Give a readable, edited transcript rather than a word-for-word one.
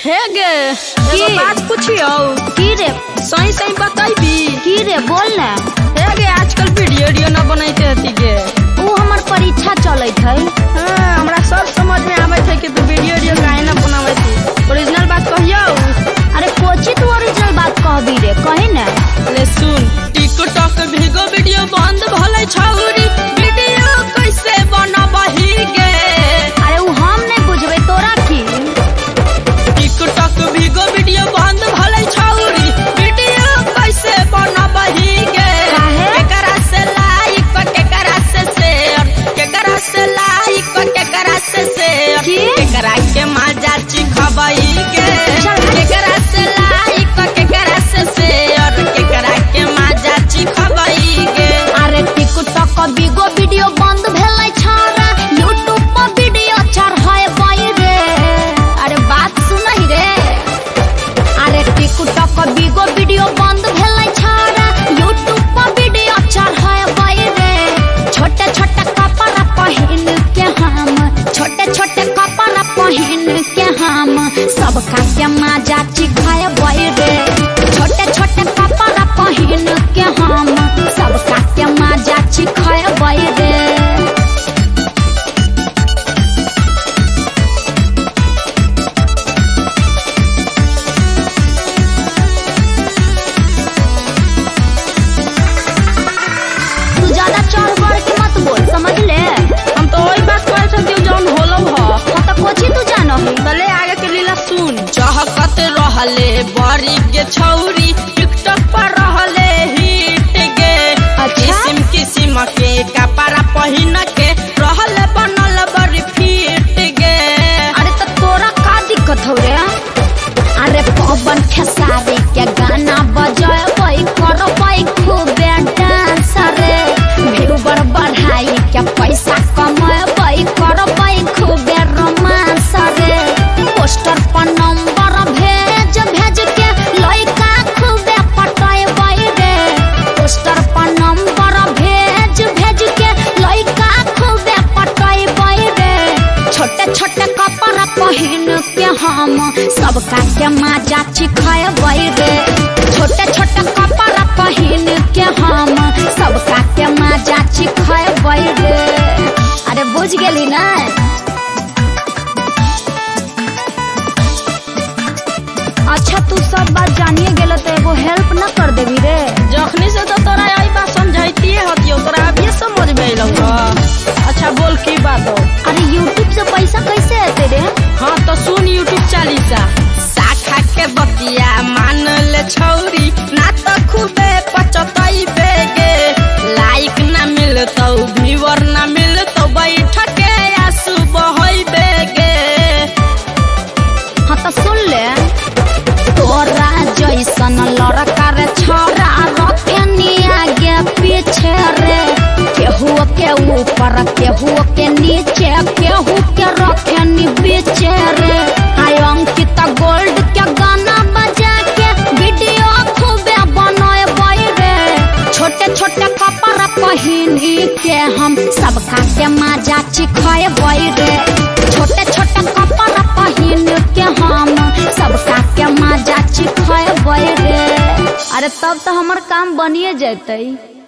हे गे एगो बात पूछियो की रे सही सही बताइबी की रे बोल ना। हे गे आजकल वीडियो न बनाते हती गे वो हमार परीक्षा चलत है। हाँ हमरा सब समझ में आवे थे कि तू वीडियो काहे न बनावे थी। ओरिजिनल बात कहियो। अरे कोची तू ओरिजिनल बात कहबी रे कहे ना। ले सुन टिकटॉक भिगो वीडियो बंद भले छौरी वीडियो कैसे बनबही गे। अरे वो हम नहीं बुझबे तोरा की। टिकटॉक भिगो वीडियो बंद भले छौरी वीडियो कैसे बनबही गे। केकरा से लाइक केकरा से शेयर केकरा से लाइक केकरा से शेयर केकरा के मजा चिखबई गे। केकरा से लाइक केकरा से शेयर केकरा के मजा चिखबई गे। अरे टिकटॉक बिगो वीडियो बंद भेलै छौरा यूट्यूब पर वीडियो चढ़ाई रे। अरे बात सुनही रे। अरे टिकटॉक बिगो वीडियो बंद भेलै छौरा यूट्यूब पर वीडियो चढ़ाई रे। छोटे छोटे कपड़ा पहन के हम छोटे छोटे कपड़ा पहन के हम सबका के मजा चिखाए रे। छोटे छोटे कपड़ा पहन के हम सबका के मजा चिखाए रे। तू ज्यादा चढ़ बढ़ के मत बोल समझ ले। हम तो वही बात करे छथि जौन होलो ह। हाँ तो कोची तू जानो ही। तले आगे के लीला सुन चहकत रहले बड़ी के छौरी टिकटॉक पर रहले हिट गे। किसिम किसिम के कपड़ा पहिन के रहले बनल बड़ी फिट गे। अरे तो तोरा का दिक्कत हो रे। अरे पवन खेसारी के गाना बजाबै करबै खूबे डांस रे। व्यूवर बढ़ाई के पैसा कमाबै करबै खूबे रोमांस रे। पोस्टर पर नंबर भेज भेज के लइका खूबे पटाबै रे। पोस्टर पर नंबर भेज भेज के लइका खूबे पटाबै रे। छोटे छोटे कपड़ा पहन के हम सबका के मजा चिखाए रे। छोटे छोटे कपड़ा पहन के हम सबका के मजा चिखाए रे। अरे बुझ गेली ना। अच्छा तू सब बात जानिए गेल तो एगो हेल्प न कर देबी रे। जखनी से तो तोरा यही बात समझाइतिए हतियो तोरा अभी समझ में अइलौ ह। अच्छा बोल की बात हो। अरे यूट्यूब से पैसा कैसे आते रे। हाँ तो सुन यूट्यूब चालीसा शाखा के बतिया मान ले छौरी ना तो खूबे पचतई बेगे। लाइक ना मिलतौ व्यूअर ना मिलतौ बैठ के आंसू बहई बेगे। हाँ तो सुन ले तोरा जैसन लड़का रे छोरा रखनी आगे पीछे रे। केहू के ऊपर केहू के नीचे केहू के रखनी बीचे रे। हाय अंकिता गोल्ड के गाना बजा के वीडियो खूबे बनाए रे। छोटे छोटे कपड़ा पहन के हम सबका के मजा चिखाए रे। छोटे छोटे कपड़ा पहन के हम सबका के मजा चिखाए रे। अरे तब तो हमार काम बनिए जैतई।